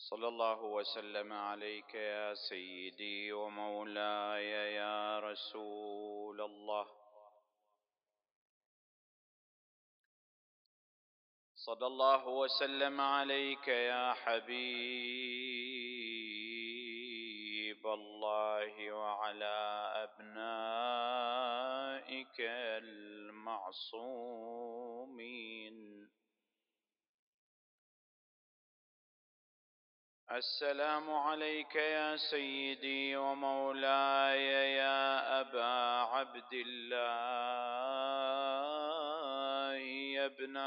صلى الله وسلم عليك يا سيدي ومولاي يا رسول الله. صلى الله وسلم عليك يا حبيب الله وعلى أبنائك المعصومين. السلام عليك يا سيدي ومولاي يا أبا عبد الله يا ابن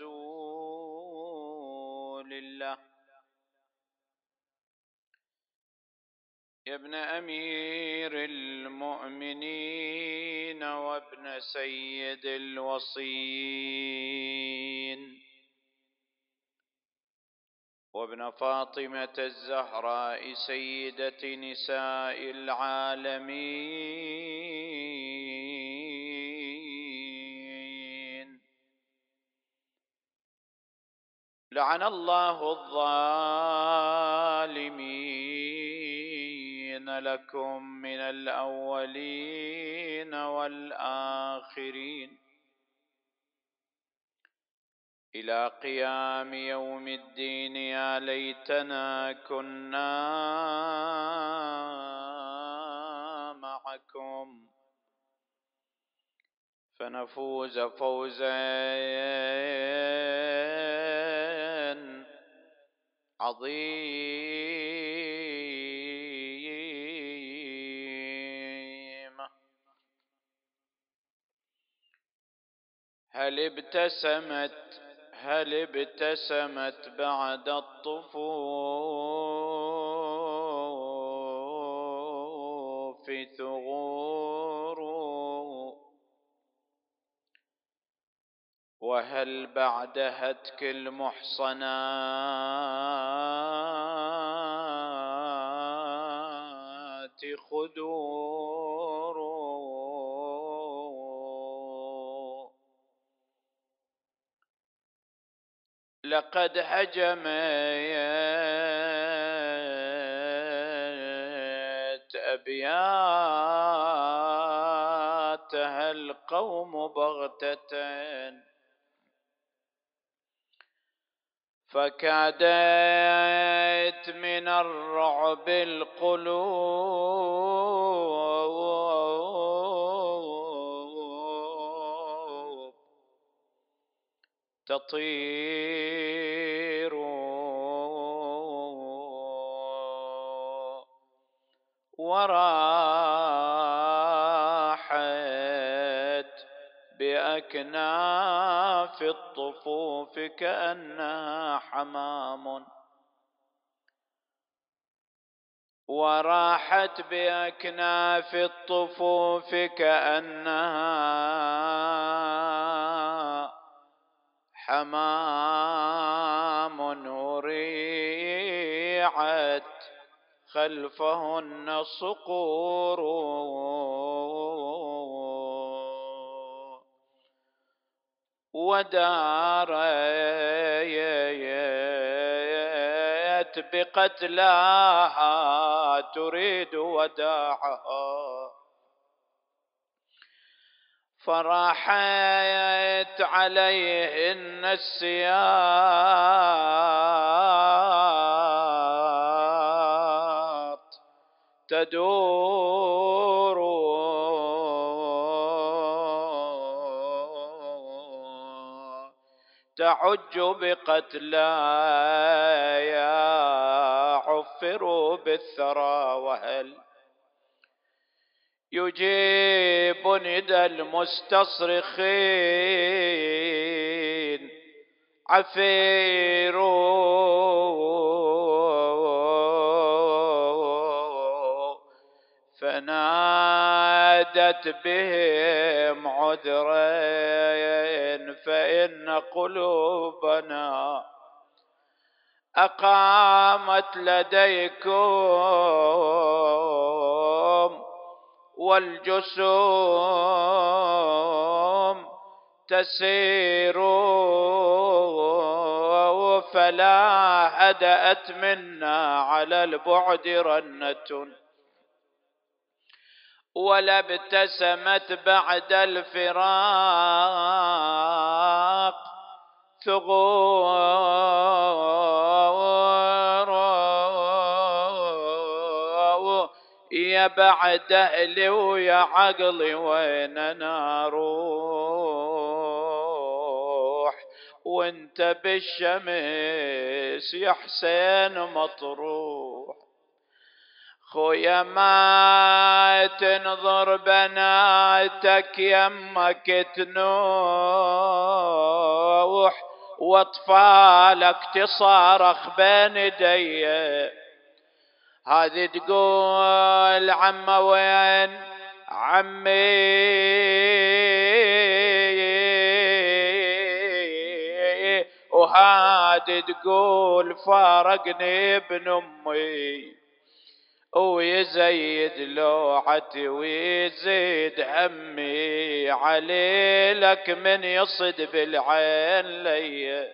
رسول الله، يا ابن أمير المؤمنين وابن سيد الوصيين وابن فاطمة الزهراء سيدة نساء العالمين. لعن الله الظالمين لكم من الأولين والآخرين إلى قيام يوم الدين. يا ليتنا كنا معكم فنفوز فوزا عظيما. هل ابتسمت بعد الطفوف ثغور، وهل بعد هتك المحصنات خدور. لقد هجمت أبياتها القوم بغتة، فكادت من الرعب القلوب تطير، وراحت بأكناف الطفوف كأنها حمام، وراحت بأكناف الطفوف كأنها حمام، وريعت خلفهن صقور، ودارت بقتلاها تريد وداعها، فراحت عليهن السياط تدور، تعج بقتلايا عفروا بالثرى، وهل يجيب ندى المستصرخين عفيروا، فنادت بهم عذرا فإن قلوبنا أقامت لديكم والجسوم تسير فلا هدأت منا على البعد رنة ولا ابتسمت بعد الفراق ثغور يا بعد أهلي ويا عقلي وين أنا أروح وانت بالشمس يا حسين مطروح خويا ما تنظر بناتك يمك تنوح واطفالك تصارخ بين يدي هذه تقول عم وين عمي وهذه تقول فارقني ابن امي ويزيد لوعتي ويزيد همي عليلك من يصد بالعين لي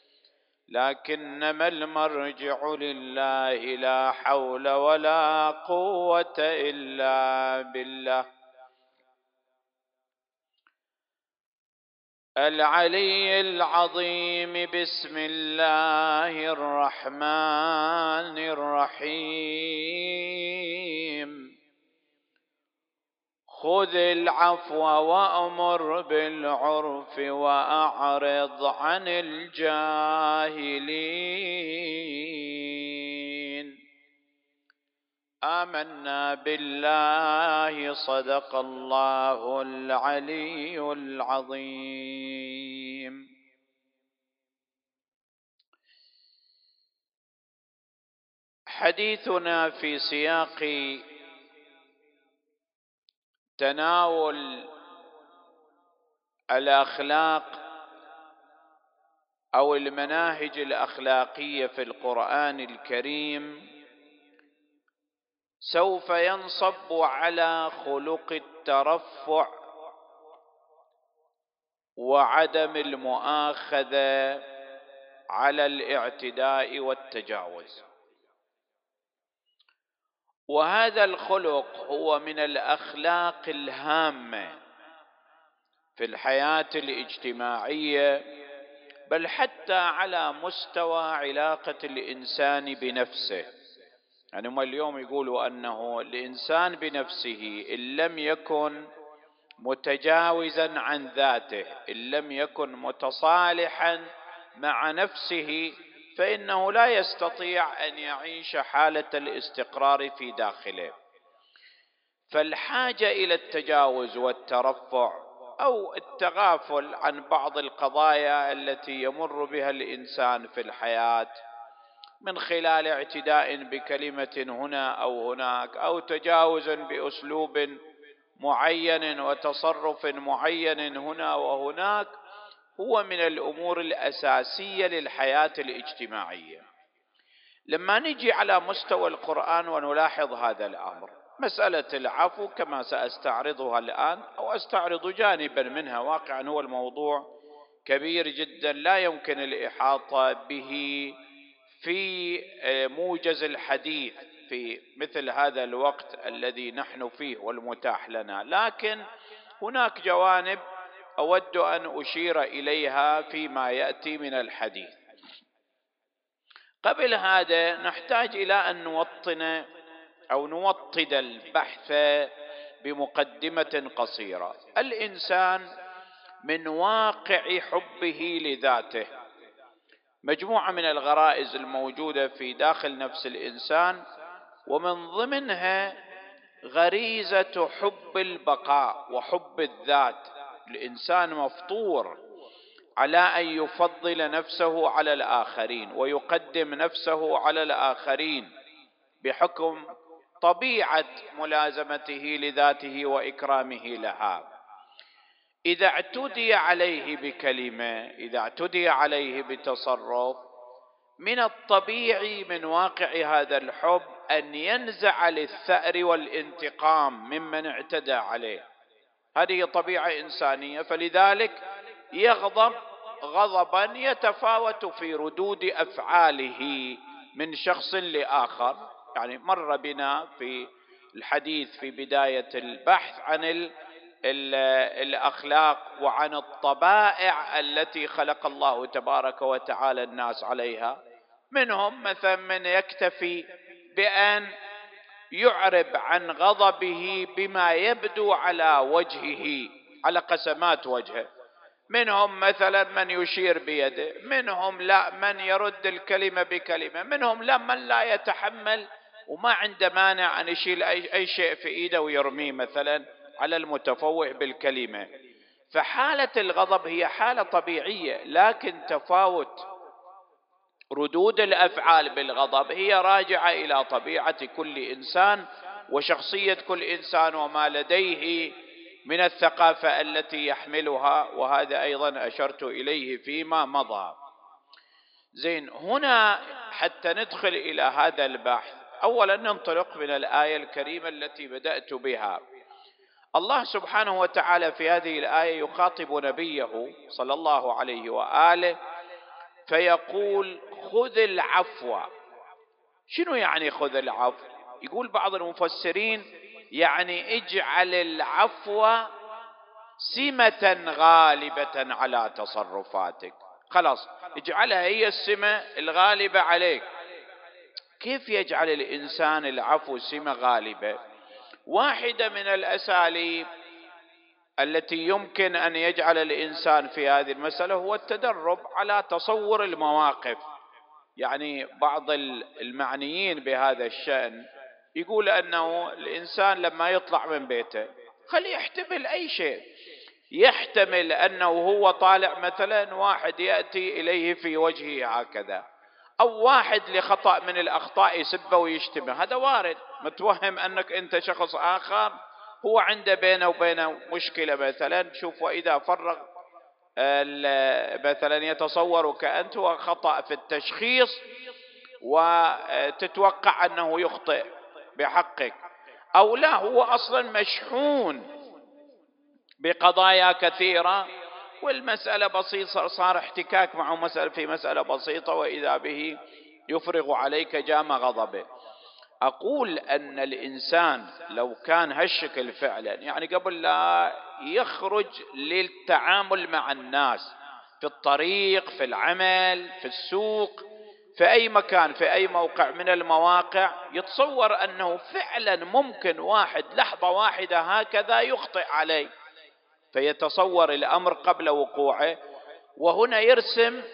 لكنما المرجع لله لا حول ولا قوة إلا بالله العلي العظيم. بسم الله الرحمن الرحيم خذ العفو وأمر بالعرف وأعرض عن الجاهلين. آمنا بالله صدق الله العلي العظيم. حديثنا في سياق تناول الأخلاق أو المناهج الأخلاقية في القرآن الكريم سوف ينصب على خلق الترفع وعدم المؤاخذة على الاعتداء والتجاوز. وهذا الخلق هو من الأخلاق الهامة في الحياة الاجتماعية بل حتى على مستوى علاقة الإنسان بنفسه. يعني هم اليوم يقولوا أنه الإنسان بنفسه إن لم يكن متجاوزا عن ذاته إن لم يكن متصالحا مع نفسه فإنه لا يستطيع أن يعيش حالة الاستقرار في داخله. فالحاجة إلى التجاوز والترفع أو التغافل عن بعض القضايا التي يمر بها الإنسان في الحياة من خلال اعتداء بكلمة هنا أو هناك أو تجاوز بأسلوب معين وتصرف معين هنا وهناك هو من الأمور الأساسية للحياة الاجتماعية. لما نجي على مستوى القرآن ونلاحظ هذا الأمر مسألة العفو كما سأستعرضها الآن أو أستعرض جانبا منها واقعا هو الموضوع كبير جدا لا يمكن الإحاطة به في موجز الحديث في مثل هذا الوقت الذي نحن فيه والمتاح لنا، لكن هناك جوانب أود أن أشير إليها فيما يأتي من الحديث. قبل هذا نحتاج إلى أن نوطن أو نوطد البحث بمقدمة قصيرة. الإنسان من واقع حبه لذاته مجموعة من الغرائز الموجودة في داخل نفس الإنسان ومن ضمنها غريزة حب البقاء وحب الذات. الإنسان مفطور على أن يفضل نفسه على الآخرين ويقدم نفسه على الآخرين بحكم طبيعة ملازمته لذاته وإكرامه لها. إذا اعتدي عليه بكلمة إذا اعتدي عليه بتصرف من الطبيعي من واقع هذا الحب أن ينزع للثأر والانتقام ممن اعتدى عليه. هذه طبيعة إنسانية. فلذلك يغضب غضبا يتفاوت في ردود أفعاله من شخص لآخر. يعني مر بنا في الحديث في بداية البحث عن الأخلاق وعن الطبائع التي خلق الله تبارك وتعالى الناس عليها. منهم مثلا من يكتفي بأن يعرب عن غضبه بما يبدو على وجهه، على قسمات وجهه. منهم مثلا من يشير بيده، منهم لا من يرد الكلمة بكلمة، منهم لا من لا يتحمل وما عنده مانع أن يشيل أي شيء في إيده ويرميه مثلا على المتفوه بالكلمة. فحالة الغضب هي حالة طبيعية، لكن تفاوت ردود الأفعال بالغضب هي راجعة إلى طبيعة كل إنسان وشخصية كل إنسان وما لديه من الثقافة التي يحملها، وهذا أيضا أشرت إليه فيما مضى. زين، هنا حتى ندخل إلى هذا البحث أولا ننطلق من الآية الكريمة التي بدأت بها. الله سبحانه وتعالى في هذه الآية يخاطب نبيه صلى الله عليه وآله فيقول خذ العفو. شنو يعني خذ العفو؟ يقول بعض المفسرين يعني اجعل العفو سمة غالبة على تصرفاتك، خلاص اجعلها هي السمة الغالبة عليك. كيف يجعل الإنسان العفو سمة غالبة؟ واحدة من الأساليب التي يمكن أن يجعل الإنسان في هذه المسألة هو التدرب على تصور المواقف. يعني بعض المعنيين بهذا الشأن يقول أنه الإنسان لما يطلع من بيته خليه يحتمل أي شيء، يحتمل أنه هو طالع مثلا واحد يأتي إليه في وجهه هكذا، أو واحد لخطأ من الأخطاء يسبه ويشتمه، هذا وارد. متوهم أنك أنت شخص آخر هو عنده بينه وبينه مشكلة مثلا، شوف وإذا فرغ مثلا يتصورك أنت وخطأ في التشخيص وتتوقع أنه يخطئ بحقك، أو لا هو أصلا مشحون بقضايا كثيرة والمسألة بسيطة، صار احتكاك معه مسألة في مسألة بسيطة وإذا به يفرغ عليك جام غضبه. أقول أن الإنسان لو كان هالشكل فعلا، يعني قبل لا يخرج للتعامل مع الناس في الطريق، في العمل، في السوق، في أي مكان، في أي موقع من المواقع، يتصور أنه فعلا ممكن واحد لحظة واحدة هكذا يخطئ عليه، فيتصور الأمر قبل وقوعه، وهنا يرسم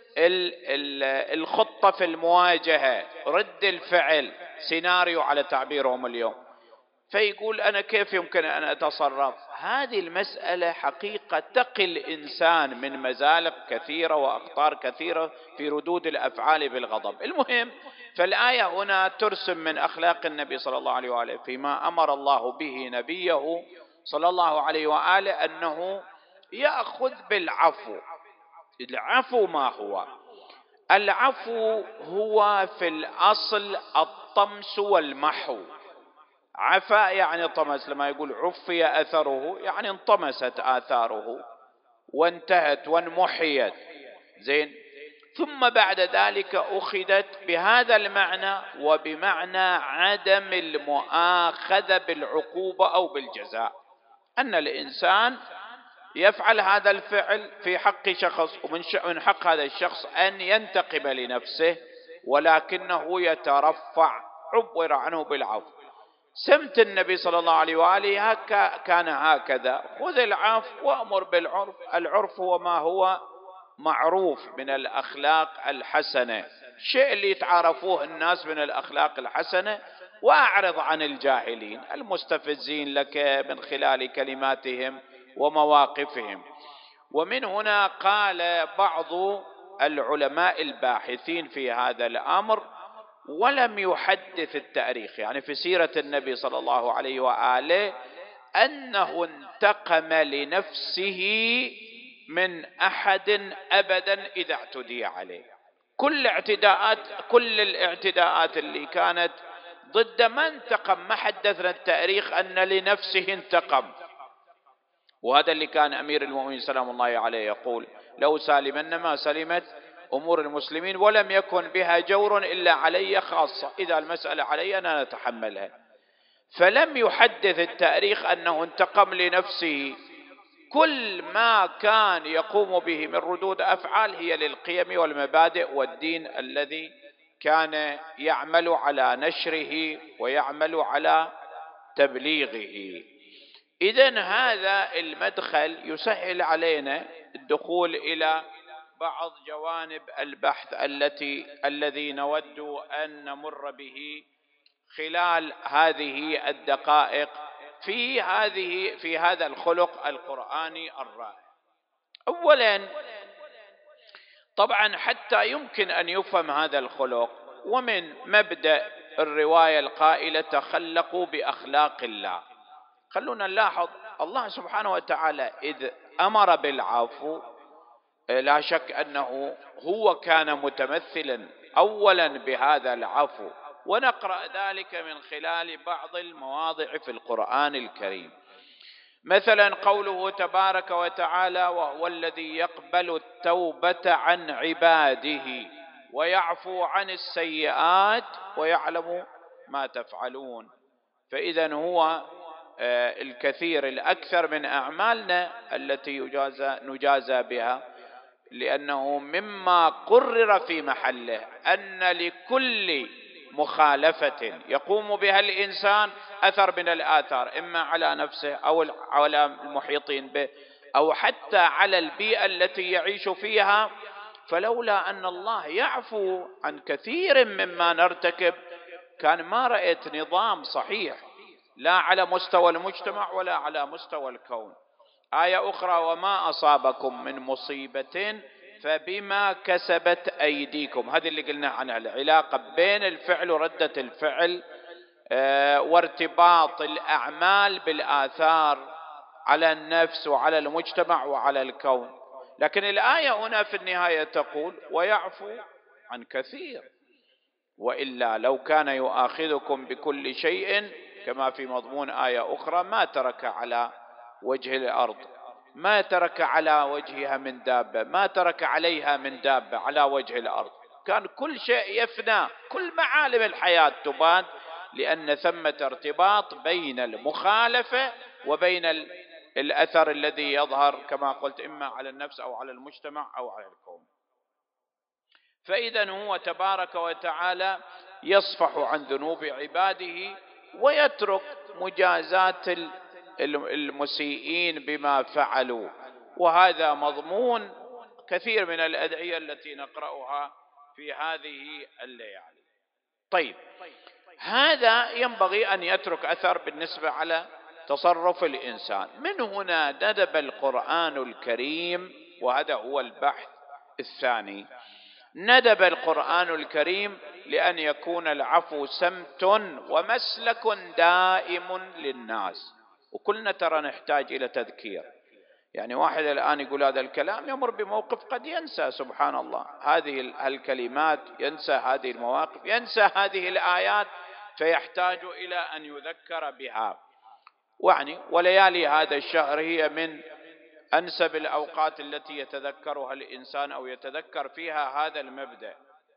الخطة في المواجهة، رد الفعل، سيناريو على تعبيرهم اليوم. فيقول أنا كيف يمكن أن أتصرف؟ هذه المسألة حقيقة تقي الإنسان من مزالق كثيرة وأخطار كثيرة في ردود الأفعال بالغضب. المهم، فالآية هنا ترسم من أخلاق النبي صلى الله عليه وآله فيما أمر الله به نبيه صلى الله عليه وآله أنه يأخذ بالعفو. العفو ما هو؟ العفو هو في الأصل الطمس والمحو. عفا يعني طمس، لما يقول عفي أثره يعني انطمست آثاره وانتهت وانمحيت. زين، ثم بعد ذلك أخذت بهذا المعنى وبمعنى عدم المؤاخذة بالعقوبة أو بالجزاء، أن الإنسان يفعل هذا الفعل في حق شخص ومن حق هذا الشخص أن ينتقم لنفسه، ولكنه يترفع، عبر عنه بالعفو. سمت النبي صلى الله عليه وآله كان هكذا: خذ العفو وأمر بالعرف. العرف هو ما هو معروف من الأخلاق الحسنة، الشيء اللي يتعارفوه الناس من الأخلاق الحسنة، وأعرض عن الجاهلين المستفزين لك من خلال كلماتهم ومواقفهم. ومن هنا قال بعض العلماء الباحثين في هذا الأمر ولم يحدث التاريخ، يعني في سيرة النبي صلى الله عليه وآله، أنه انتقم لنفسه من أحد أبدا إذا اعتدي عليه. كل الاعتداءات اللي كانت ضد ما انتقم، ما حدثنا التاريخ أن لنفسه انتقم. وهذا اللي كان أمير المؤمنين سلام الله عليه يقول: لو سالمن ما سلمت أمور المسلمين ولم يكن بها جور إلا علي خاصة، إذا المسألة علي أنا نتحملها. فلم يحدث التاريخ أنه انتقم لنفسه، كل ما كان يقوم به من ردود أفعال هي للقيم والمبادئ والدين الذي كان يعمل على نشره ويعمل على تبليغه. إذن هذا المدخل يسهل علينا الدخول إلى بعض جوانب البحث الذي نود أن نمر به خلال هذه الدقائق في هذا الخلق القرآني الرائع. أولا، طبعا حتى يمكن أن يفهم هذا الخلق ومن مبدأ الرواية القائلة: تخلقوا بأخلاق الله. خلونا نلاحظ الله سبحانه وتعالى إذ أمر بالعفو لا شك أنه هو كان متمثلا أولا بهذا العفو، ونقرأ ذلك من خلال بعض المواضع في القرآن الكريم. مثلا قوله تبارك وتعالى: وهو الذي يقبل التوبة عن عباده ويعفو عن السيئات ويعلم ما تفعلون. فإذا هو الكثير الأكثر من أعمالنا التي نجازى بها، لأنه مما قرر في محله أن لكل مخالفة يقوم بها الإنسان أثر من الآثار، إما على نفسه أو على المحيطين به أو حتى على البيئة التي يعيش فيها. فلولا أن الله يعفو عن كثير مما نرتكب كان ما رأيت نظام صحيح، لا على مستوى المجتمع ولا على مستوى الكون. آية أخرى: وما أصابكم من مصيبة فبما كسبت أيديكم. هذه اللي قلنا عنها، العلاقة بين الفعل وردة الفعل وارتباط الأعمال بالآثار على النفس وعلى المجتمع وعلى الكون. لكن الآية هنا في النهاية تقول: ويعفو عن كثير، وإلا لو كان يؤاخذكم بكل شيء كما في مضمون آية أخرى ما ترك على وجه الأرض، ما ترك على وجهها من دابة، ما ترك عليها من دابة على وجه الأرض، كان كل شيء يفنى، كل معالم الحياة تبان، لأن ثمة ارتباط بين المخالفة وبين الأثر الذي يظهر كما قلت إما على النفس أو على المجتمع أو على الكون. فإذا هو تبارك وتعالى يصفح عن ذنوب عباده ويترك مجازات المسيئين بما فعلوا، وهذا مضمون كثير من الأدعية التي نقرأها في هذه الليالي. طيب، هذا ينبغي أن يترك أثر بالنسبة على تصرف الإنسان. من هنا ندب القرآن الكريم، وهذا هو البحث الثاني، ندب القرآن الكريم لأن يكون العفو سمت ومسلك دائم للناس. وكلنا ترى نحتاج إلى تذكير، يعني واحد الآن يقول هذا الكلام يمر بموقف قد ينسى، سبحان الله، هذه الكلمات، ينسى هذه المواقف، ينسى هذه الآيات، فيحتاج إلى أن يذكر بها. وليالي هذا الشهر هي من أنسب الأوقات التي يتذكرها الإنسان أو يتذكر فيها هذا المبدأ.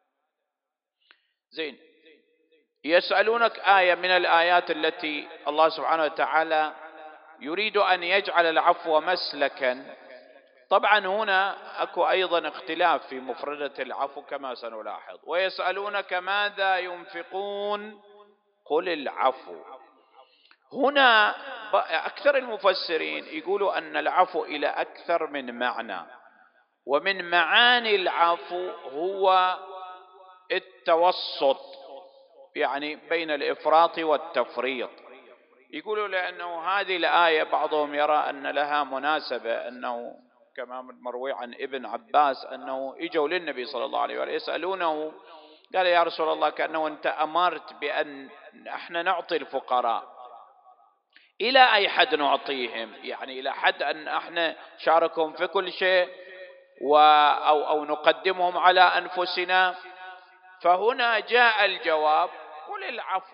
زين، يسألونك آية من الآيات التي الله سبحانه وتعالى يريد أن يجعل العفو مسلكا. طبعا هنا أكو أيضا اختلاف في مفردة العفو كما سنلاحظ. ويسألونك ماذا ينفقون قل العفو. هنا أكثر المفسرين يقولوا أن العفو إلى أكثر من معنى، ومن معاني العفو هو التوسط، يعني بين الإفراط والتفريط. يقولوا لأنه هذه الآية بعضهم يرى أن لها مناسبة، أنه كما مروي عن ابن عباس أنه إجوا للنبي صلى الله عليه وسلم يسألونه، قال: يا رسول الله، كأنه أنت أمرت بأن احنا نعطي الفقراء، إلى أي حد نعطيهم؟ يعني إلى حد أن احنا شاركهم في كل شيء أو نقدمهم على أنفسنا؟ فهنا جاء الجواب: قل العفو.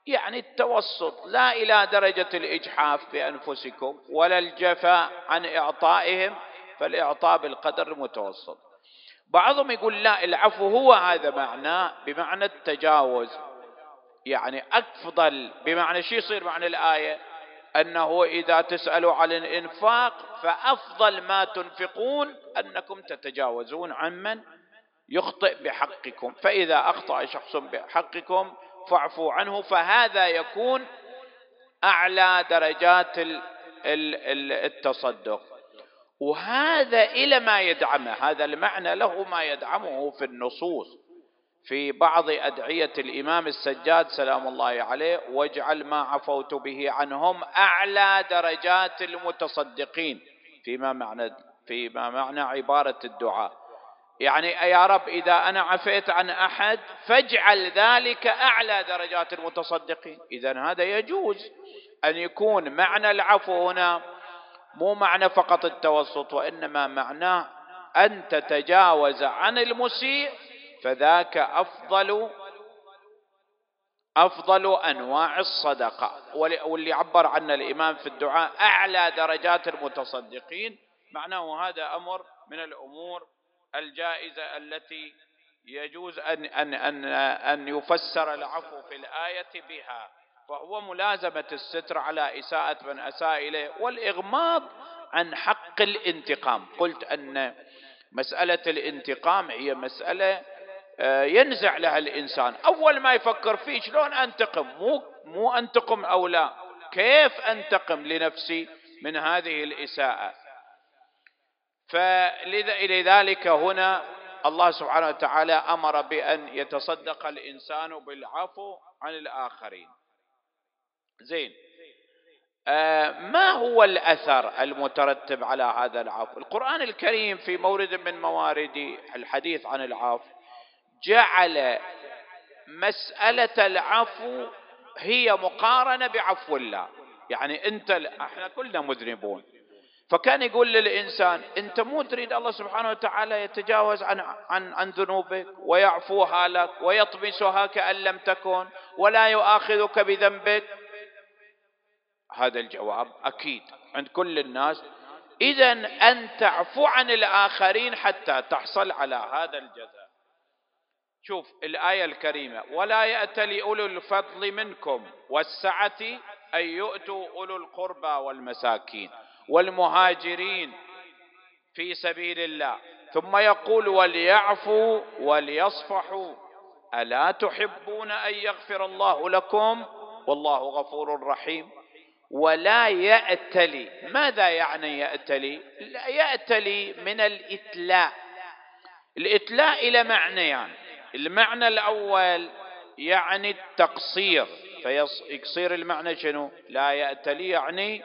يعني التوسط، لا إلى درجة الإجحاف بأنفسكم ولا الجفاء عن إعطائهم، فالإعطاء بالقدر المتوسط. بعضهم يقول لا، العفو هو هذا معناه بمعنى التجاوز، يعني أفضل، بمعنى شي يصير معنى الآية أنه إذا تسألوا عن الإنفاق فأفضل ما تنفقون أنكم تتجاوزون عمن يخطئ بحقكم، فإذا أخطأ شخص بحقكم فاعفوا عنه، فهذا يكون أعلى درجات التصدق. وهذا إلى ما يدعمه، هذا المعنى له ما يدعمه في النصوص في بعض أدعية الإمام السجاد سلام الله عليه: واجعل ما عفوت به عنهم أعلى درجات المتصدقين، فيما معنى عبارة الدعاء، يعني يا رب إذا أنا عفيت عن أحد فاجعل ذلك أعلى درجات المتصدقين. إذن هذا يجوز أن يكون معنى العفو هنا مو معنى فقط التوسط، وإنما معناه أن تتجاوز عن المسيء، فذاك أفضل أنواع الصدقة، واللي عبر عنه الإمام في الدعاء أعلى درجات المتصدقين، معناه هذا أمر من الأمور الجائزة التي يجوز أن يفسر العفو في الآية بها، فهو ملازمة الستر على إساءة من أساء إليه، والإغماض عن حق الانتقام. قلت أن مسألة الانتقام هي مسألة ينزع لها الإنسان، أول ما يفكر فيه شلون أنتقم، مو أنتقم أو لا، كيف أنتقم لنفسي من هذه الإساءة. فلذلك هنا الله سبحانه وتعالى أمر بأن يتصدق الإنسان بالعفو عن الآخرين. زين، ما هو الأثر المترتب على هذا العفو؟ القرآن الكريم في مورد من موارد الحديث عن العفو جعل مسألة العفو هي مقارنة بعفو الله، يعني احنا كلنا مذنبون، فكان يقول للإنسان أنت مو تريد الله سبحانه وتعالى يتجاوز عن ذنوبك ويعفوها لك ويطمسها كأن لم تكن ولا يؤاخذك بذنبك؟ هذا الجواب أكيد عند كل الناس. إذن أن تعفو عن الآخرين حتى تحصل على هذا الجزاء. شوف الآية الكريمة: ولا يأتل أولو الفضل منكم والسعة أن يؤتوا أولو القربى والمساكين والمهاجرين في سبيل الله، ثم يقول وليعفوا وليصفحوا ألا تحبون أن يغفر الله لكم والله غفور رحيم. ولا يأتلي، ماذا يعني يأتلي؟ يأتلي من الإتلاء. الإتلاء إلى معنيان، المعنى الأول يعني التقصير، فيصير المعنى شنو؟ لا يأتلي يعني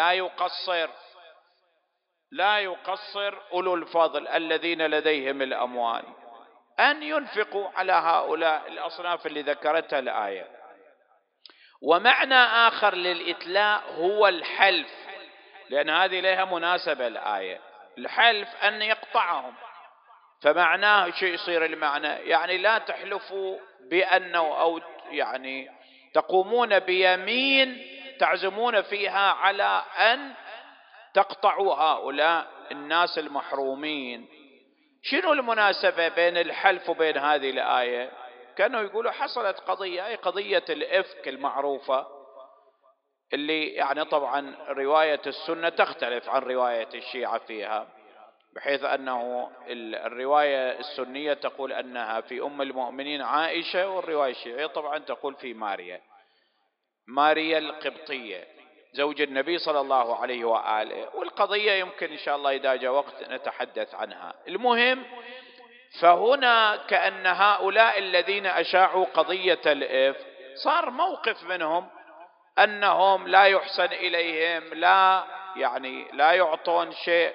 لا يقصر أولو الفضل الذين لديهم الأموال أن ينفقوا على هؤلاء الأصناف اللي ذكرتها الآية. ومعنى آخر للإتلاء هو الحلف، لأن هذه لها مناسبة الآية، الحلف أن يقطعهم، فمعناه شو يصير المعنى؟ يعني لا تحلفوا بأنه، أو يعني تقومون بيمين تعزمون فيها على أن تقطعوا هؤلاء الناس المحرومين. شنو المناسبة بين الحلف وبين هذه الآية؟ كانوا يقولوا حصلت قضية، أي قضية الإفك المعروفة، اللي يعني طبعا رواية السنة تختلف عن رواية الشيعة فيها، بحيث أنه الرواية السنية تقول أنها في أم المؤمنين عائشة، والرواية الشيعية طبعا تقول في ماريا القبطية زوج النبي صلى الله عليه وآله، والقضية يمكن إن شاء الله إذا جاء وقت نتحدث عنها. المهم، فهنا كأن هؤلاء الذين أشاعوا قضية الإفك صار موقف منهم أنهم لا يحسن إليهم، لا يعطون شيء،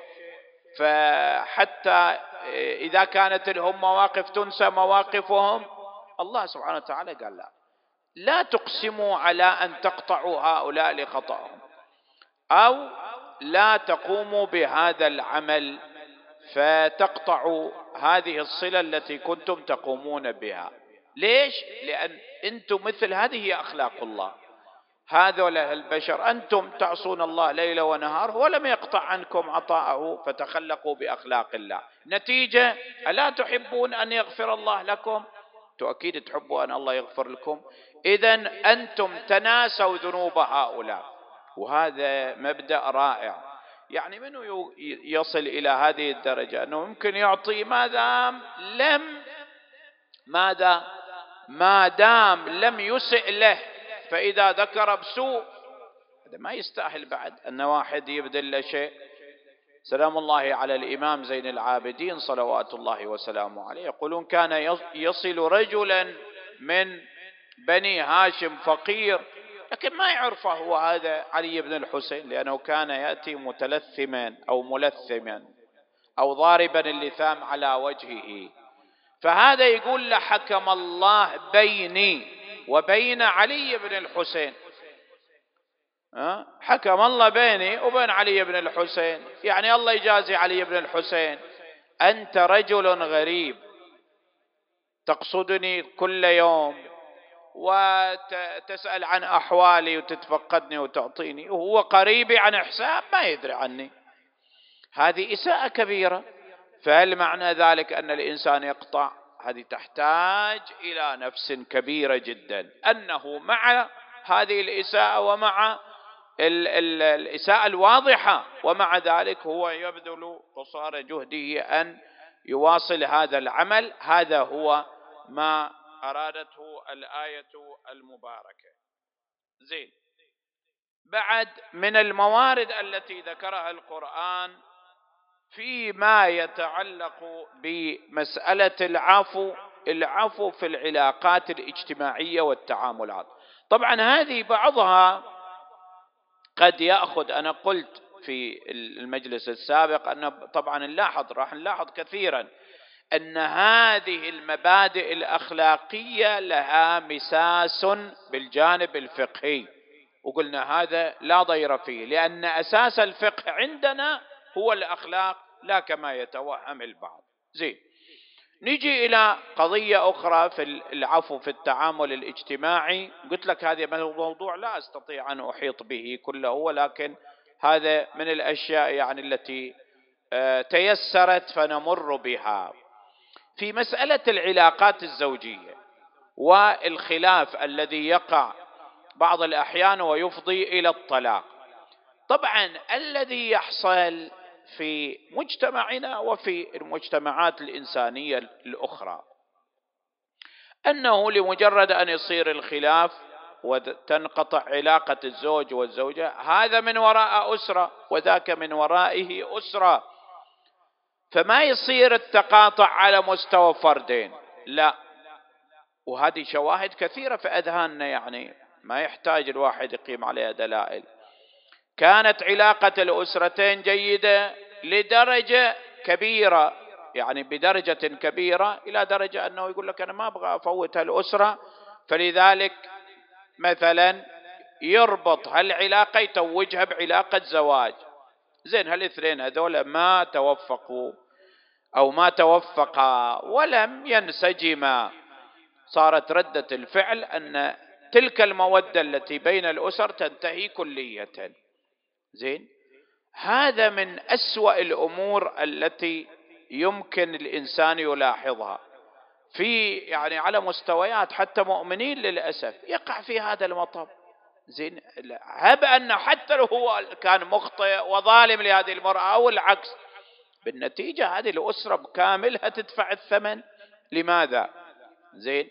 فحتى إذا كانت لهم مواقف تنسى مواقفهم. الله سبحانه وتعالى قال لا تقسموا على أن تقطعوا هؤلاء لخطأهم، أو لا تقوموا بهذا العمل فتقطعوا هذه الصلة التي كنتم تقومون بها. ليش؟ لأن أنتم مثل هذه هي أخلاق الله. هذول البشر أنتم تعصون الله ليل ونهار، هو لم يقطع عنكم عطاءه فتخلقوا بأخلاق الله. نتيجة: ألا تحبون أن يغفر الله لكم؟ أكيد تحبوا أن الله يغفر لكم. إذن أنتم تناسوا ذنوب هؤلاء، وهذا مبدأ رائع. يعني منو يصل إلى هذه الدرجة أنه يمكن يعطي ما دام لم يسئ له، فإذا ذكر بسوء هذا ما يستاهل بعد أن واحد يبذل له شيء. سلام الله على الإمام زين العابدين صلوات الله وسلامه عليه، يقولون كان يصل رجلا من بني هاشم فقير، لكن ما يعرفه هو هذا علي بن الحسين، لأنه كان يأتي متلثما أو ملثما أو ضاربا اللثام على وجهه. فهذا يقول: لحكم الله بيني وبين علي بن الحسين. حكم الله بيني وبين علي بن الحسين، يعني الله يجازي علي بن الحسين: أنت رجل غريب تقصدني كل يوم وتسأل عن أحوالي وتتفقدني وتعطيني، وهو قريبي عن حساب ما يدري عني. هذه إساءة كبيرة. فهل معنى ذلك أن الإنسان يقطع؟ هذه تحتاج إلى نفس كبيرة جدا، أنه مع هذه الإساءة ومع الإساءة الواضحة، ومع ذلك هو يبذل قصارى جهده أن يواصل هذا العمل. هذا هو ما أرادته الآية المباركة. زين. بعد من الموارد التي ذكرها القرآن فيما يتعلق بمسألة العفو في العلاقات الاجتماعية والتعاملات. طبعا هذه بعضها قد يأخذ، أنا قلت في المجلس السابق أن طبعا راح نلاحظ كثيرا أن هذه المبادئ الأخلاقية لها مساس بالجانب الفقهي، وقلنا هذا لا ضير فيه، لأن أساس الفقه عندنا هو الأخلاق لا كما يتوهم البعض. زين. نجي إلى قضية أخرى في العفو في التعامل الاجتماعي. قلت لك هذا موضوع لا أستطيع أن أحيط به كله، ولكن هذا من الأشياء يعني التي تيسرت فنمر بها. في مسألة العلاقات الزوجية والخلاف الذي يقع بعض الأحيان ويفضي إلى الطلاق. طبعا الذي يحصل في مجتمعنا وفي المجتمعات الإنسانية الأخرى أنه لمجرد أن يصير الخلاف وتنقطع علاقة الزوج والزوجة، هذا من وراء أسرة وذاك من ورائه أسرة، فما يصير التقاطع على مستوى فردين، لا. وهذه شواهد كثيرة في أذهاننا، يعني ما يحتاج الواحد يقيم عليها دلائل. كانت علاقة الأسرتين جيدة لدرجة كبيرة، يعني بدرجة كبيرة إلى درجة أنه يقول لك أنا ما أبغى أفوت هالأسرة، فلذلك مثلا يربط هالعلاقة يتوجها بعلاقة زواج. زين، هالاثنين هذول ما توفقوا أو ما توفقا ولم ينسجما، صارت ردة الفعل أن تلك المودة التي بين الأسر تنتهي كلية. زين، هذا من أسوأ الأمور التي يمكن الإنسان يلاحظها في يعني على مستويات حتى مؤمنين للأسف يقع في هذا المطب. زين، هب أنه حتى لو هو كان مخطئ وظالم لهذه المرأة أو العكس، بالنتيجة هذه الأسرة بكاملها تدفع الثمن. لماذا؟ زين،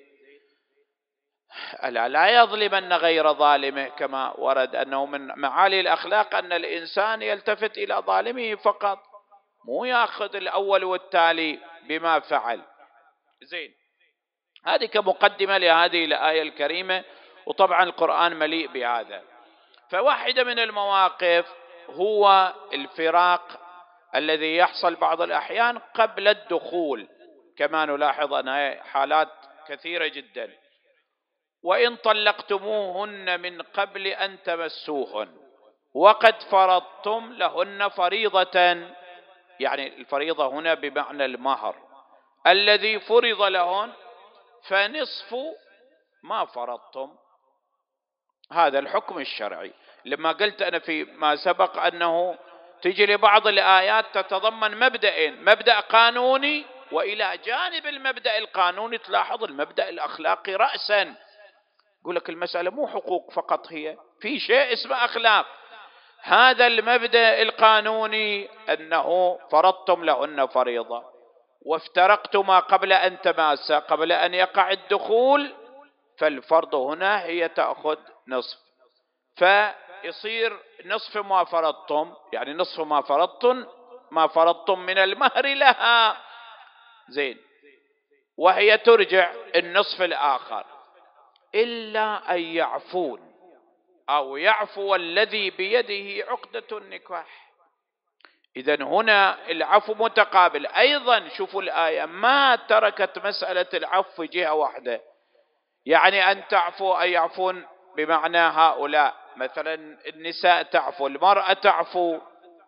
لا يظلمن غير ظالمه، كما ورد أنه من معالي الأخلاق أن الإنسان يلتفت إلى ظالمه فقط، مو يأخذ الأول والتالي بما فعل. زين، هذه كمقدمة لهذه الآية الكريمة، وطبعا القرآن مليء بهذا. فواحدة من المواقف هو الفراق الذي يحصل بعض الأحيان قبل الدخول، كما نلاحظ أنها حالات كثيرة جدا. وإن طلقتموهن من قبل أن تمسوهن وقد فرضتم لهن فريضة، يعني الفريضة هنا بمعنى المهر الذي فرض لهن، فنصف ما فرضتم. هذا الحكم الشرعي. لما قلت أنا في ما سبق أنه تجي لبعض الآيات تتضمن مبدأين: مبدأ قانوني، وإلى جانب المبدأ القانوني تلاحظ المبدأ الأخلاقي رأسا. يقول لك المسألة مو حقوق فقط، هي في شيء اسمه أخلاق. هذا المبدأ القانوني أنه فرضتم لهن فريضة وافترقتما قبل أن تماسا، قبل أن يقع الدخول، فالفرض هنا هي تأخذ نصف، فيصير نصف ما فرضتم، يعني نصف ما فرضتم من المهر لها، زين، وهي ترجع النصف الآخر، إلا أن يعفون أو يعفو الذي بيده عقدة النكاح. إذن هنا العفو متقابل. أيضا شوفوا الآية ما تركت مسألة العفو في جهة واحدة، يعني أن تعفو أن يعفون بمعنى هؤلاء، مثلا النساء تعفو، المرأة تعفو،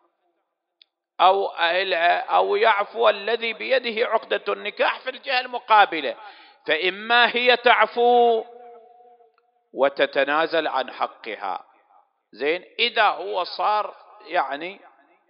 أو أهلها، أو يعفو الذي بيده عقدة النكاح في الجهة المقابلة. فإما هي تعفو وتتنازل عن حقها، زين، إذا هو صار يعني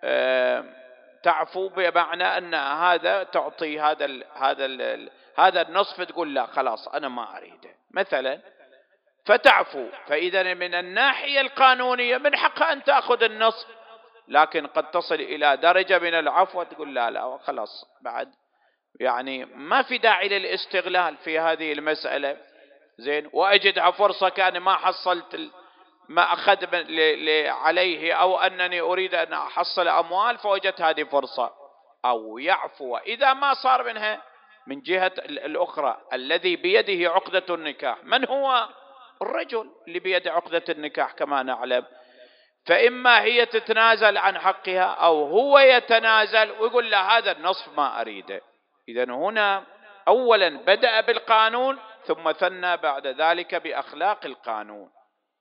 تعفو بمعنى أن هذا تعطي هذا النصف، تقول لا خلاص أنا ما أريده مثلا، فتعفو. فإذا من الناحية القانونية من حقها أن تأخذ النصف، لكن قد تصل إلى درجة من العفو تقول لا خلاص بعد، يعني ما في داعي للاستغلال في هذه المسألة، زين، وأجدها فرصة كان ما حصلت ما أخذ عليه، أو أنني أريد أن أحصل أموال فوجدت هذه فرصة. أو يعفو إذا ما صار منها من جهة الأخرى الذي بيده عقدة النكاح. من هو؟ الرجل اللي بيده عقدة النكاح كما نعلم. فإما هي تتنازل عن حقها أو هو يتنازل ويقول لا هذا النصف ما أريده. إذن هنا أولا بدأ بالقانون ثم ثنى بعد ذلك بأخلاق القانون.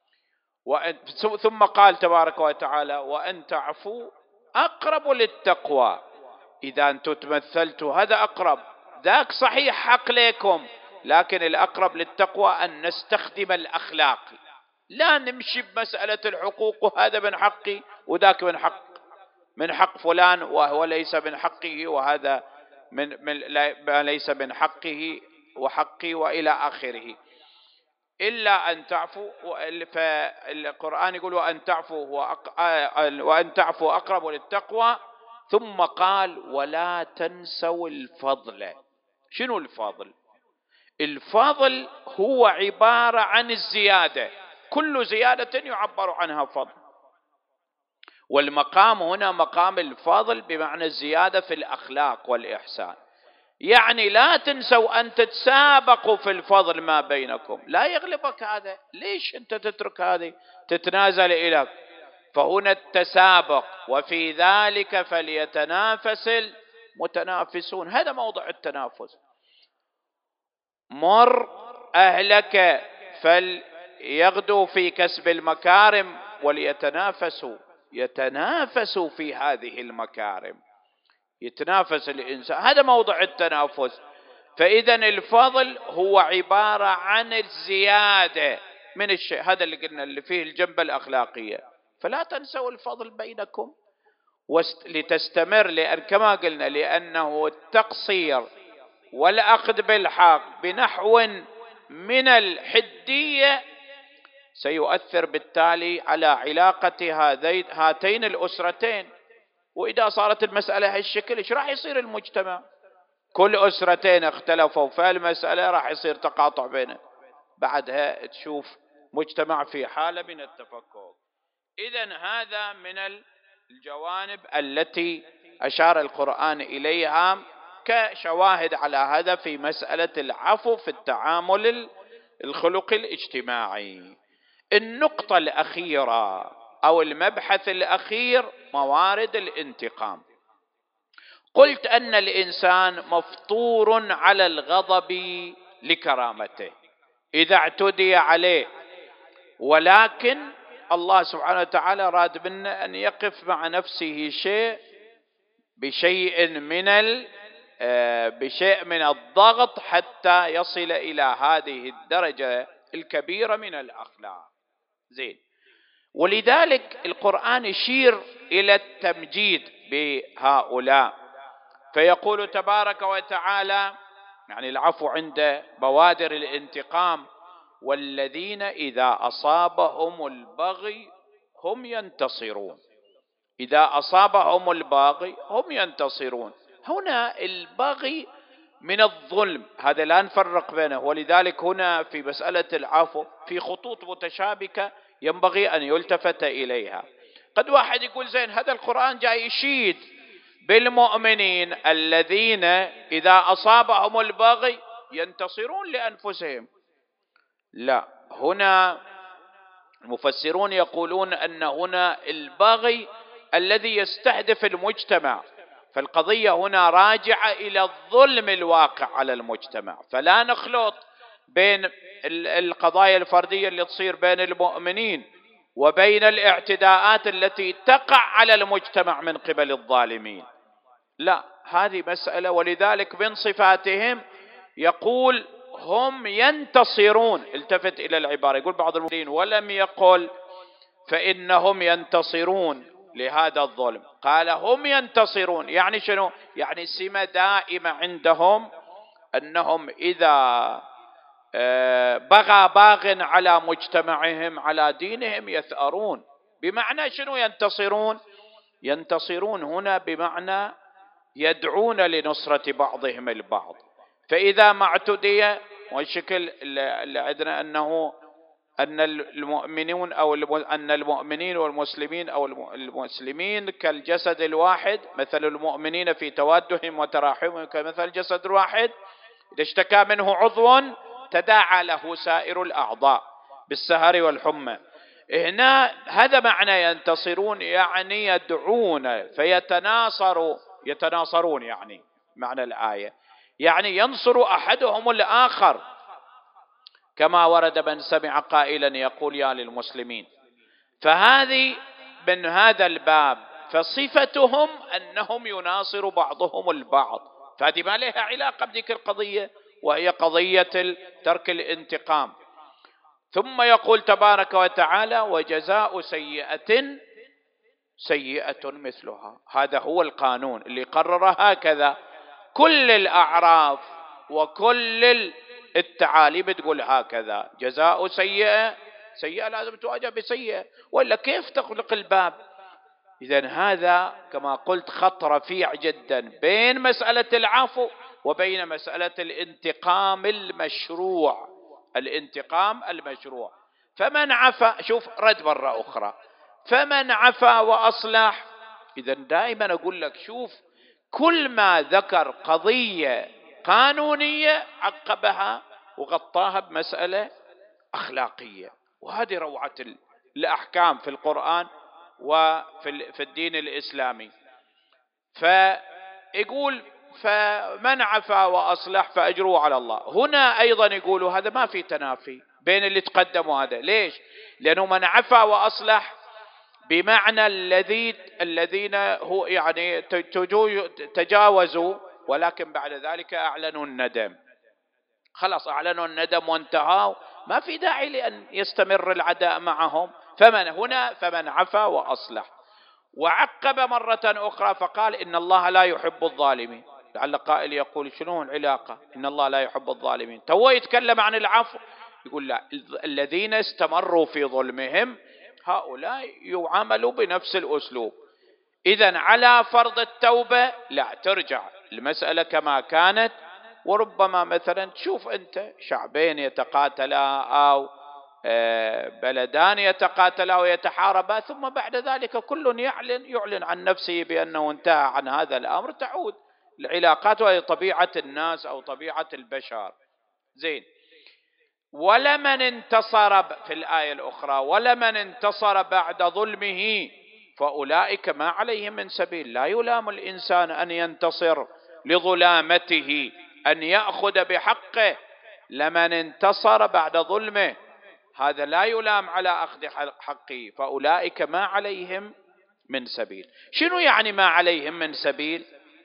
ثم قال تبارك وتعالى: وأن تعفوا أقرب للتقوى. إذا أنتم تمثلتوا هذا أقرب، ذاك صحيح حق لكم، لكن الأقرب للتقوى أن نستخدم الأخلاق، لا نمشي بمسألة الحقوق وهذا من حقي وذاك من حق فلان وهو ليس من حقه، وهذا ليس من حقه وحقي وإلى آخره. إلا أن تعفوا، فالقرآن يقول وأن تعفوا أقرب للتقوى. ثم قال: ولا تنسوا الفضل. شنو الفضل؟ الفضل هو عبارة عن الزيادة، كل زيادة يعبر عنها فضل، والمقام هنا مقام الفضل بمعنى الزيادة في الأخلاق والإحسان. يعني لا تنسوا أن تتسابقوا في الفضل ما بينكم، لا يغلبك هذا، ليش أنت تترك هذه تتنازل إليك؟ فهنا التسابق، وفي ذلك فليتنافس المتنافسون، هذا موضع التنافس. مر أهلك فليغدوا في كسب المكارم يتنافسوا في هذه المكارم، يتنافس الإنسان، هذا موضع التنافس. فإذا الفضل هو عبارة عن الزيادة من الشيء، هذا اللي قلنا اللي فيه الجنبة الأخلاقية. فلا تنسوا الفضل بينكم لتستمر، لأن كما قلنا لأنه التقصير والأخذ بالحق بنحو من الحدية سيؤثر بالتالي على علاقة هاتين الأسرتين. وإذا صارت المسألة هالشكل إيش راح يصير المجتمع؟ كل أسرتين اختلفوا في المسألة راح يصير تقاطع بينهم، بعدها تشوف مجتمع في حالة من التفكك. إذن هذا من الجوانب التي أشار القرآن إليها كشواهد على هذا في مسألة العفو في التعامل الخلقي الاجتماعي. النقطة الأخيرة أو المبحث الأخير موارد الانتقام. قلت أن الإنسان مفطور على الغضب لكرامته إذا اعتدي عليه، ولكن الله سبحانه وتعالى راد منا أن يقف مع نفسه بشيء من بشيء من الضغط حتى يصل إلى هذه الدرجة الكبيرة من الأخلاق. زين. ولذلك القرآن يشير إلى التمجيد بهؤلاء، فيقول تبارك وتعالى، يعني العفو عند بوادر الانتقام: والذين إذا أصابهم البغي هم ينتصرون. إذا أصابهم الباغي هم ينتصرون. هنا البغي من الظلم، هذا لا نفرق بينه، ولذلك هنا في مسألة العفو في خطوط متشابكة ينبغي أن يلتفت إليها. قد واحد يقول زين هذا القرآن جاي يشيد بالمؤمنين الذين إذا أصابهم البغي ينتصرون لأنفسهم. لا، هنا المفسرون يقولون أن هنا البغي الذي يستهدف المجتمع، فالقضية هنا راجعة إلى الظلم الواقع على المجتمع، فلا نخلط بين القضايا الفردية اللي تصير بين المؤمنين وبين الاعتداءات التي تقع على المجتمع من قبل الظالمين. لا، هذه مسألة. ولذلك من صفاتهم يقول هم ينتصرون. التفت إلى العبارة، يقول بعض المفسرين ولم يقل فإنهم ينتصرون لهذا الظلم، قال هم ينتصرون. يعني شنو؟ يعني سمة دائمة عندهم أنهم إذا بغى باغ على مجتمعهم على دينهم يثأرون. بمعنى شنو ينتصرون؟ ينتصرون هنا بمعنى يدعون لنصرة بعضهم البعض. فإذا ما اعتدي، والشكل اللي عندنا أن المؤمنون أو أن المؤمنين والمسلمين أو المسلمين كالجسد الواحد، مثل المؤمنين في توادهم وتراحمهم كمثل الجسد الواحد، إذا اشتكى منه عضو تداعى له سائر الأعضاء بالسهر والحمى. هنا هذا معنى ينتصرون، يعني يدعون يتناصرون، يعني معنى الآية يعني ينصر أحدهم الآخر، كما ورد من سمع قائلا يقول يا للمسلمين. فهذه من هذا الباب، فصفتهم أنهم يناصر بعضهم البعض، فهذه ما لها علاقة بذيك القضية، وهي قضية ترك الانتقام. ثم يقول تبارك وتعالى وجزاء سيئة سيئة مثلها. هذا هو القانون اللي قرر هكذا. كل الأعراف وكل التعاليم تقول هكذا: جزاء سيئة سيئة لازم تواجه بسيئة، وإلا كيف تخلق الباب؟ إذن هذا كما قلت خط رفيع جدا بين مسألة العفو وبين مسألة الانتقام المشروع. الانتقام المشروع. فمن عفا، شوف رد مرة أخرى، فمن عفا وأصلح. إذن دائما أقول لك شوف، كل ما ذكر قضية قانونية عقبها وغطاها بمسألة أخلاقية، وهذه روعة الأحكام في القرآن وفي الدين الإسلامي. فيقول فمن عفا وأصلح فأجره على الله. هنا أيضا يقولوا هذا ما في تنافي بين اللي تقدموا هذا. ليش؟ لأنه من عفا وأصلح بمعنى الذين هو يعني تجاوزوا، ولكن بعد ذلك أعلنوا الندم. خلاص أعلنوا الندم وانتهوا، ما في داعي لأن يستمر العداء معهم. فمن عفا وأصلح. وعقب مرة أخرى فقال إن الله لا يحب الظالمين. لعل قائل يقول شنو العلاقة إن الله لا يحب الظالمين؟ تو يتكلم عن العفو، يقول لا، الذين استمروا في ظلمهم هؤلاء يعاملوا بنفس الأسلوب. إذن على فرض التوبة لا، ترجع المسألة كما كانت. وربما مثلا تشوف أنت شعبين يتقاتلا أو بلدان يتقاتلا ويتحاربا، ثم بعد ذلك كل يعلن عن نفسه بأنه انتهى عن هذا الأمر، تعود العلاقات وهي طبيعة الناس أو طبيعة البشر. زين. ولمن انتصر في الآية الأخرى ولمن انتصر بعد ظلمه فأولئك ما عليهم من سبيل. لا يلام الإنسان أن ينتصر لظلامته، أن يأخذ بحقه. لمن انتصر بعد ظلمه هذا لا يلام على أخذ حقه، فأولئك ما عليهم من سبيل. شنو يعني ما عليهم من سبيل؟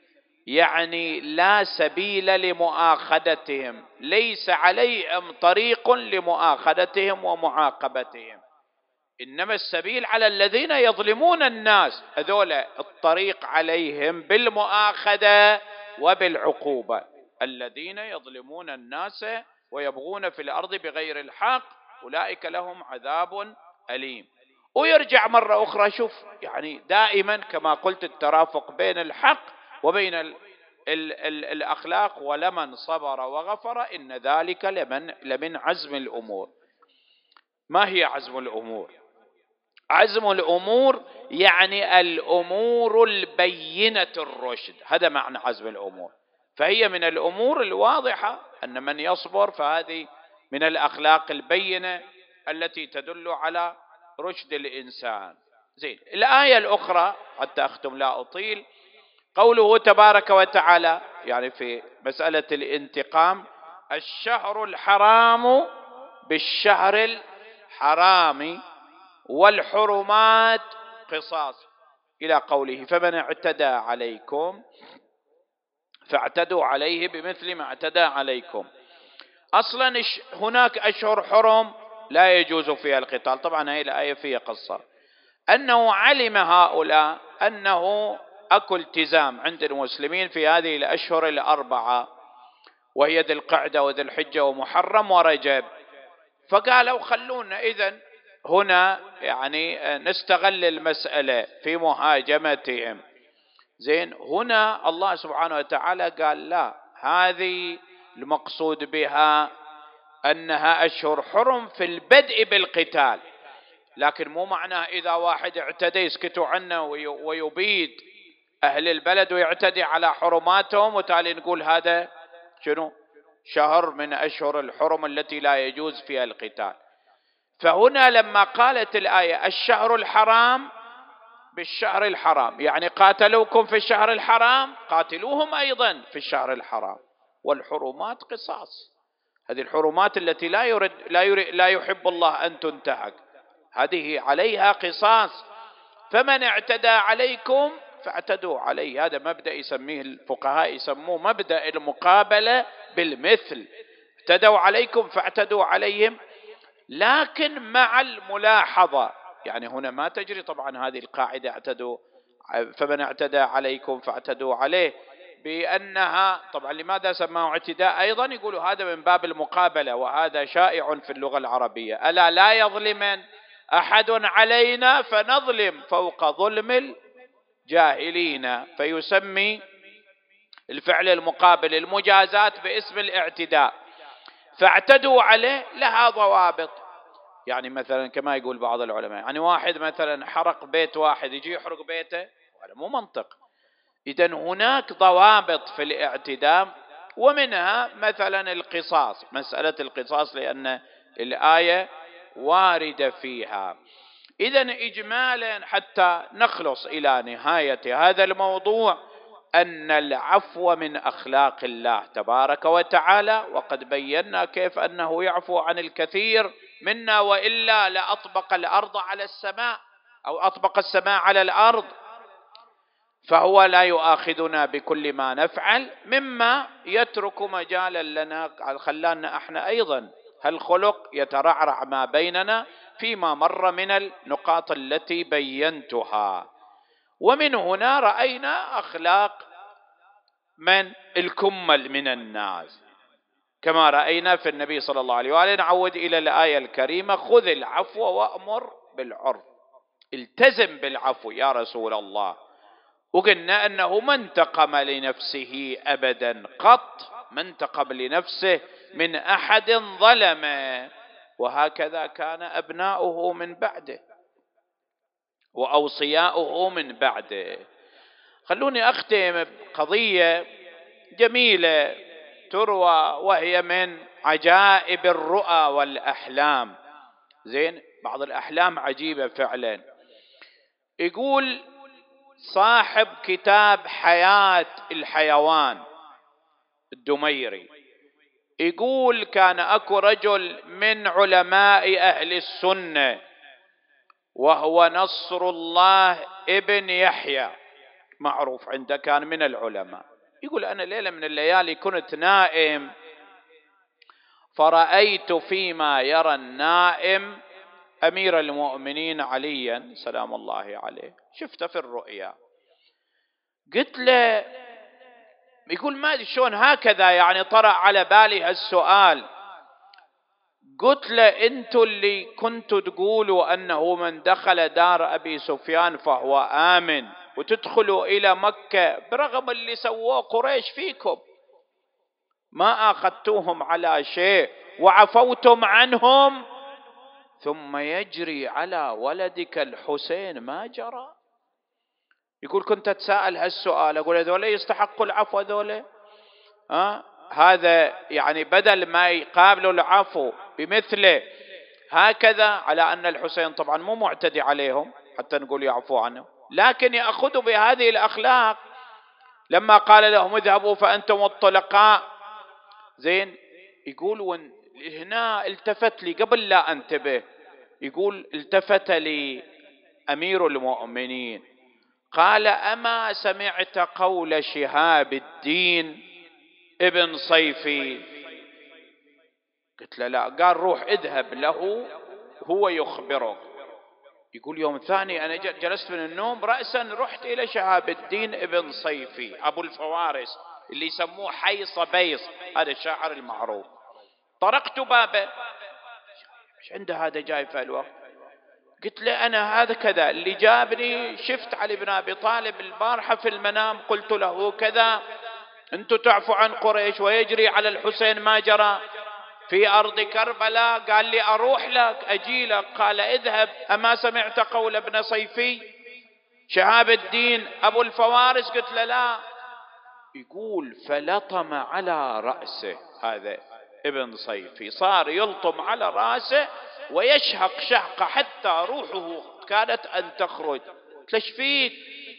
يعني لا سبيل لمؤاخذتهم، ليس عليهم طريق لمؤاخذتهم ومعاقبتهم، إنما السبيل على الذين يظلمون الناس، هذول الطريق عليهم بالمؤاخذة وبالعقوبة. الذين يظلمون الناس ويبغون في الأرض بغير الحق أولئك لهم عذاب أليم. ويرجع مرة أخرى، شوف يعني دائما كما قلت الترافق بين الحق وبين الأخلاق، ولمن صبر وغفر إن ذلك لمن عزم الأمور. ما هي عزم الأمور؟ عزم الأمور يعني الأمور البينة الرشد، هذا معنى عزم الأمور. فهي من الأمور الواضحة أن من يصبر فهذه من الأخلاق البينة التي تدل على رشد الإنسان. زين، الآية الأخرى حتى أختم لا أطيل، قوله تبارك وتعالى يعني في مسألة الانتقام: الشهر الحرام بالشهر الحرام والحرمات قصاص، إلى قوله: فمن اعتدى عليكم فاعتدوا عليه بمثل ما اعتدى عليكم. أصلا هناك أشهر حرم لا يجوز فيها القتال. طبعا هذه الآية فيها قصة، أنه علم هؤلاء أنه أكو التزام عند المسلمين في هذه الأشهر الأربعة، وهي ذي القعدة وذي الحجة ومحرم ورجب، فقالوا خلونا إذن هنا يعني نستغل المسألة في مهاجمتهم. زين، هنا الله سبحانه وتعالى قال لا، هذه المقصود بها أنها أشهر حرم في البدء بالقتال، لكن مو معناه إذا واحد اعتدى يسكتوا عنه ويبيد أهل البلد ويعتدي على حرماتهم وتالي نقول هذا شنو شهر من أشهر الحرم التي لا يجوز فيها القتال. فهنا لما قالت الآية الشهر الحرام بالشهر الحرام، يعني قاتلوكم في الشهر الحرام قاتلوهم أيضا في الشهر الحرام. والحرمات قصاص، هذه الحرمات التي لا يحب الله أن تنتهك، هذه عليها قصاص. فمن اعتدى عليكم فاعتدوا عليه، هذا مبدأ يسميه الفقهاء يسموه مبدأ المقابلة بالمثل، اعتدوا عليكم فاعتدوا عليهم، لكن مع الملاحظة. يعني هنا ما تجري طبعا هذه القاعدة اعتدوا فمن اعتدى عليكم فاعتدوا عليه بأنها طبعا لماذا سماه اعتداء أيضا؟ يقولوا هذا من باب المقابلة، وهذا شائع في اللغة العربية: ألا لا يظلمن أحد علينا فنظلم فوق ظلم الجاهلين. فيسمي الفعل المقابل المجازات باسم الاعتداء. فاعتدوا عليه لها ضوابط، يعني مثلا كما يقول بعض العلماء، يعني واحد مثلا حرق بيت واحد يجي يحرق بيته، هذا مو منطق. إذن هناك ضوابط في الاعتداء، ومنها مثلا القصاص، مسألة القصاص لأن الآية واردة فيها. إذن إجمالا حتى نخلص إلى نهاية هذا الموضوع، أن العفو من أخلاق الله تبارك وتعالى، وقد بينا كيف أنه يعفو عن الكثير منا، وإلا لأطبق الأرض على السماء أو أطبق السماء على الأرض. فهو لا يؤاخذنا بكل ما نفعل، مما يترك مجالا لنا خلانا احنا أيضا هالخلق يترعرع ما بيننا فيما مر من النقاط التي بينتها. ومن هنا رأينا أخلاق من الكمل من الناس، كما رأينا في النبي صلى الله عليه وآله. نعود إلى الآية الكريمة: خذ العفو وأمر بالعرف، التزم بالعفو يا رسول الله. وقلنا أنه ما انتقم لنفسه أبدا قط، ما انتقم لنفسه من أحد ظلمه، وهكذا كان أبناؤه من بعده وأوصياؤه من بعده. خلوني أختم بقضية جميلة تروى، وهي من عجائب الرؤى والأحلام. زين، بعض الأحلام عجيبة فعلا. يقول صاحب كتاب حياة الحيوان الدميري، يقول كان أكو رجل من علماء أهل السنة وهو نصر الله ابن يحيى، معروف عنده، كان من العلماء. يقول أنا ليلة من الليالي كنت نائم فرأيت فيما يرى النائم أمير المؤمنين عليا سلام الله عليه، شفته في الرؤيا. قلت له، يقول ما أدري شلون هكذا يعني طرأ على بالي هالسؤال. قلت له أنتوا اللي كنتوا تقولوا أنه من دخل دار أبي سفيان فهو آمن وتدخلوا إلى مكة برغم اللي سووه قريش فيكم، ما أخذتوهم على شيء وعفوتم عنهم، ثم يجري على ولدك الحسين ما جرى. يقول كنت أتساءل هالسؤال، أقول هذول يستحقوا العفو هذول؟ هذا يعني بدل ما يقابلوا العفو بمثله هكذا، على أن الحسين طبعا مو معتدي عليهم حتى نقول يعفو عنه، لكن يأخذوا بهذه الأخلاق. لما قال لهم اذهبوا فأنتم الطلقاء، زين، يقول هنا التفت لي قبل لا انتبه، يقول التفت لي أمير المؤمنين قال أما سمعت قول شهاب الدين ابن صيفي؟ قلت له لا. قال روح اذهب له هو يخبرك. يقول يوم ثاني أنا جلست من النوم رأسا رحت إلى شهاب الدين ابن صيفي أبو الفوارس اللي يسموه حي صبيص، هذا الشاعر المعروف. طرقت بابه، ايش عنده هذا جاي في الوقت؟ قلت له أنا هذا كذا اللي جابني، شفت علي بن أبي طالب البارحة في المنام قلت له كذا، أنتم تعفوا عن قريش ويجري على الحسين ما جرى في أرض كربلاء. قال لي أروح لك أجي لك. قال اذهب، أما سمعت قول ابن صيفي شهاب الدين أبو الفوارس؟ قلت له لا. يقول فلطم على رأسه، هذا ابن صيفي صار يلطم على رأسه ويشهق شهقة حتى روحه كانت أن تخرج. ليش فيك؟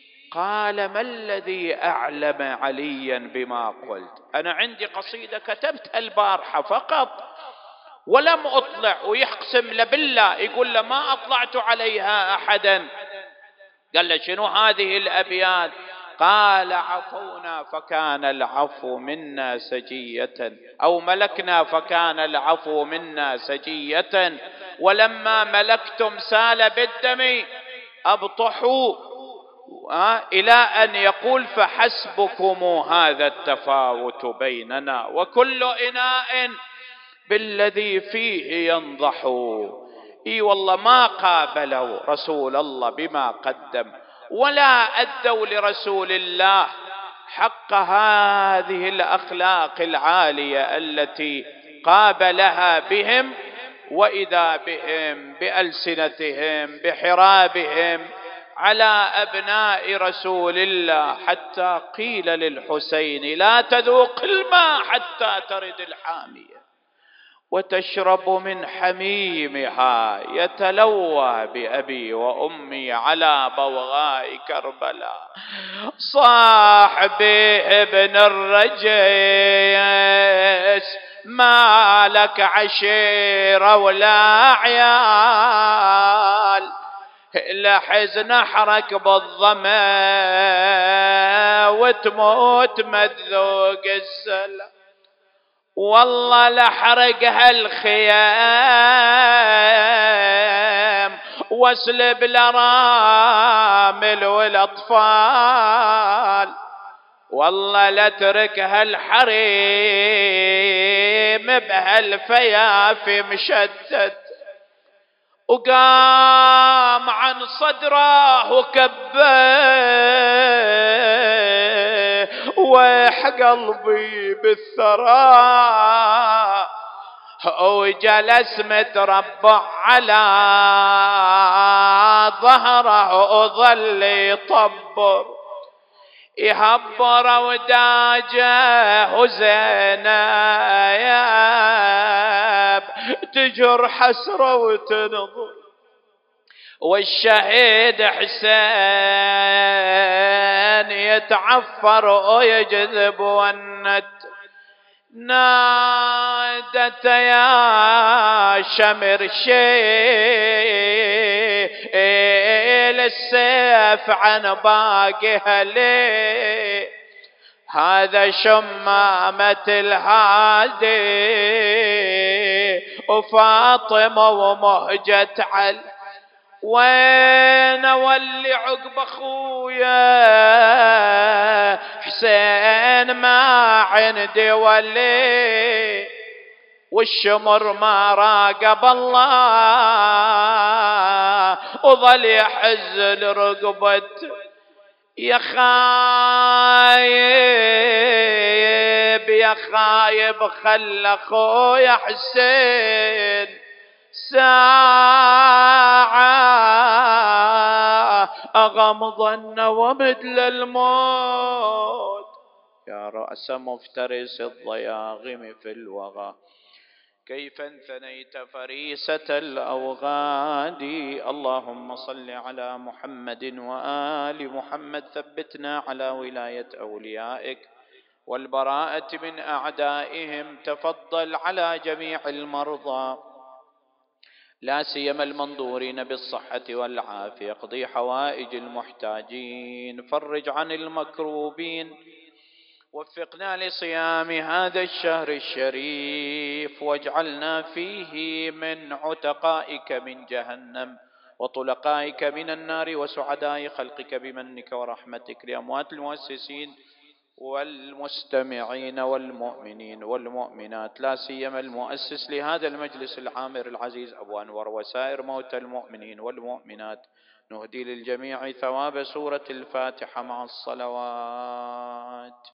قال ما الذي أعلم عليا بما قلت؟ أنا عندي قصيدة كتبتها البارحة فقط ولم أطلع. ويقسم له بالله، يقول له ما أطلعت عليها أحدا. قال له شنو هذه الأبيات؟ قال عفونا فكان العفو منا سجية، أو ملكنا فكان العفو منا سجية، ولما ملكتم سال بالدم أبطحوا، إلى أن يقول فحسبكم هذا التفاوت بيننا وكل إناء بالذي فيه ينضح. إي والله ما قابلوا رسول الله بما قدم ولا أدوا لرسول الله حق هذه الأخلاق العالية التي قابلها بهم، وإذا بهم بألسنتهم بحرابهم على أبناء رسول الله، حتى قيل للحسين لا تذوق الماء حتى ترد الحامية وتشرب من حميمها، يتلوى بأبي وأمي على بوغاء كربلاء. صاحبي ابن الرجيس ما لك عشيرة ولا عيال، لحزن نحرك بالظما وتموت مذوق السلام. والله لحرق هالخيام واسلب الارامل والاطفال، والله لا ترك هالحريم بهالفيافي مشتت. وقام عن صدره وكبه ويح قلبي بالثرى، وجلس متربع على ظهره وظل يطبر يهبر وداجه وزينب تجر حسرة وتنظر، والشهيد حسين يتعفر ويجذب والنت. نادت يا شمر شيل السيف عن باقيها ليه، هذا شمامة الهادي وفاطمة ومهجة علي، وين اولي عقب اخويا حسين ما عندي ولي، والشمر ما راقب الله وظل يحز لرقبته. يا خايب يا خايب خل اخويا حسين ساعة أغمض ومثل الموت، يا رأس مفترس الضياغم في الوغى كيف انثنيت فريسة الأوغاد. اللهم صل على محمد وآل محمد، ثبتنا على ولاية أوليائك والبراءة من أعدائهم. تفضل على جميع المرضى لا سيما المنظورين بالصحة والعافية، اقضي حوائج المحتاجين، فرج عن المكروبين، وفقنا لصيام هذا الشهر الشريف، واجعلنا فيه من عتقائك من جهنم وطلقائك من النار وسعداء خلقك بمنك ورحمتك. لأموات المؤسسين والمستمعين والمؤمنين والمؤمنات لا سيما المؤسس لهذا المجلس العامر العزيز أبو أنور، وسائر موتى المؤمنين والمؤمنات، نهدي للجميع ثواب سورة الفاتحة مع الصلوات.